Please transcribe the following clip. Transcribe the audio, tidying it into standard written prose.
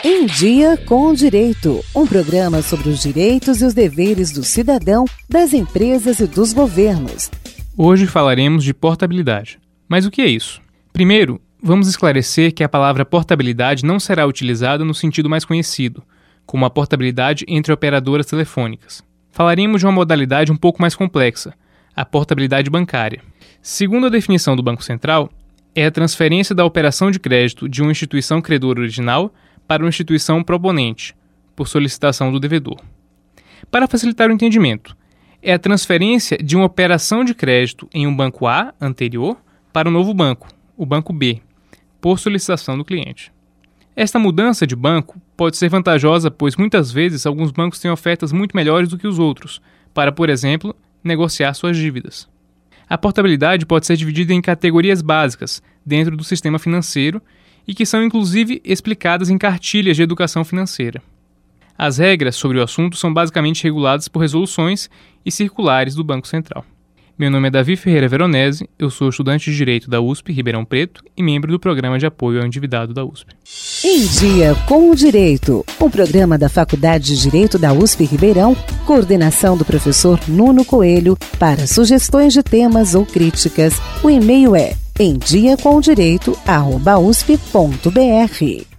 Em Dia com o Direito, um programa sobre os direitos e os deveres do cidadão, das empresas e dos governos. Hoje falaremos de portabilidade. Mas o que é isso? Primeiro, vamos esclarecer que a palavra portabilidade não será utilizada no sentido mais conhecido, como a portabilidade entre operadoras telefônicas. Falaremos de uma modalidade um pouco mais complexa, a portabilidade bancária. Segundo a definição do Banco Central, é a transferência da operação de crédito de uma instituição credora original para uma instituição proponente, por solicitação do devedor. Para facilitar o entendimento, é a transferência de uma operação de crédito em um banco A anterior para um novo banco, o banco B, por solicitação do cliente. Esta mudança de banco pode ser vantajosa, pois muitas vezes alguns bancos têm ofertas muito melhores do que os outros, para, por exemplo, negociar suas dívidas. A portabilidade pode ser dividida em categorias básicas dentro do sistema financeiro e que são inclusive explicadas em cartilhas de educação financeira. As regras sobre o assunto são basicamente reguladas por resoluções e circulares do Banco Central. Meu nome é Davi Ferreira Veronese, eu sou estudante de Direito da USP Ribeirão Preto e membro do Programa de Apoio ao Endividado da USP. Em Dia com o Direito, um programa da Faculdade de Direito da USP Ribeirão, coordenação do professor Nuno Coelho. Para sugestões de temas ou críticas, o e-mail é emdiacomdireito@usp.br.